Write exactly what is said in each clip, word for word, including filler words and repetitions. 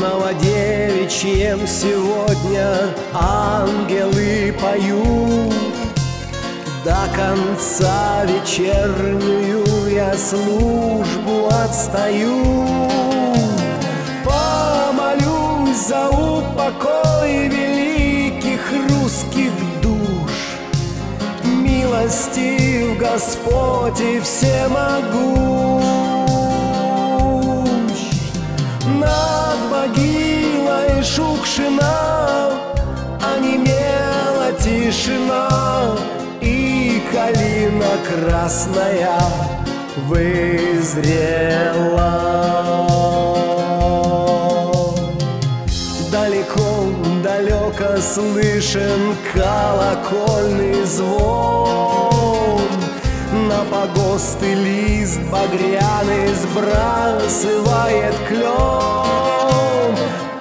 Новодевичьем сегодня ангелы поют. До конца вечернюю я службу отстаю. Помолюсь за упокой великих русских душ. Милостив Господь и всемогущ. Над могилой Шукшина онемела тишина, и калина красная вызрела. Далеко-далеко слышен колокольный звон. На погосты лист багряный сбрасывает клен.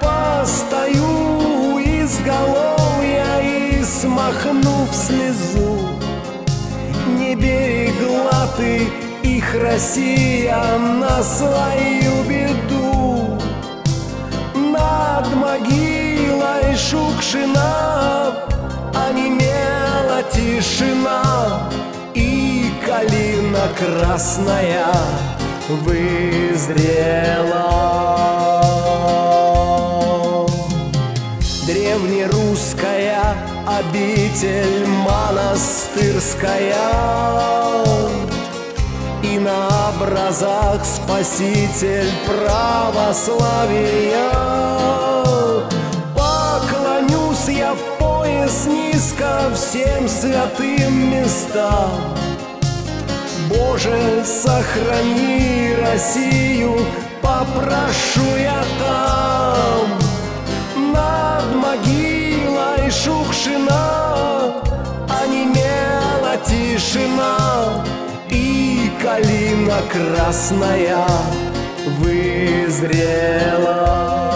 Постою изголовья и, смахнув слезу, не берегла ты их, Россия, на свою беду. Над могилой Шукшина онемела тишина, и калина красная вызрела. Древнерусская обитель монастырская, и на образах Спаситель православия. Поклонюсь я в пояс низко всем святым местам. Боже, сохрани Россию, попрошу я там. Над могилой Шукшина онемела тишина, и калина красная вызрела.